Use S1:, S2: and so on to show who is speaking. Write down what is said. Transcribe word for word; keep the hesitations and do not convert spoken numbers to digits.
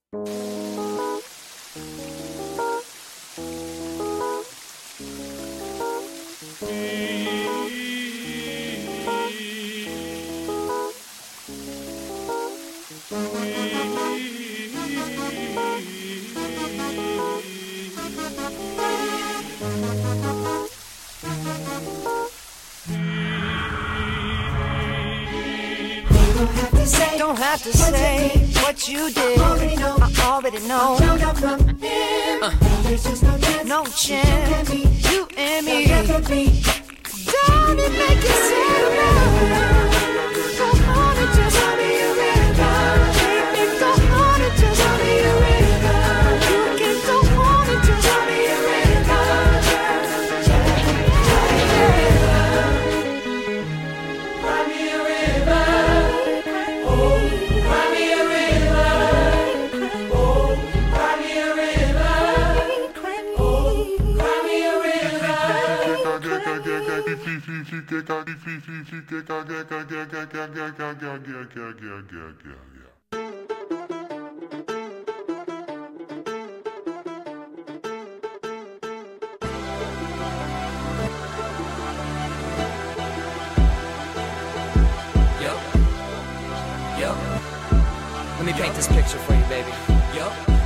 S1: Don't have to say what you did. I already know. I already know. Uh, no chance. You and me. Don't it make you sad? Go on and just tell me you're ready. Go on and just tell me you're ready. You can go on and just tell me you're ready. Cry me a river. Cry me a river. Oh, cry me a river. Oh, cry me a river.
S2: Yo, let me paint this picture for you, baby. Yo.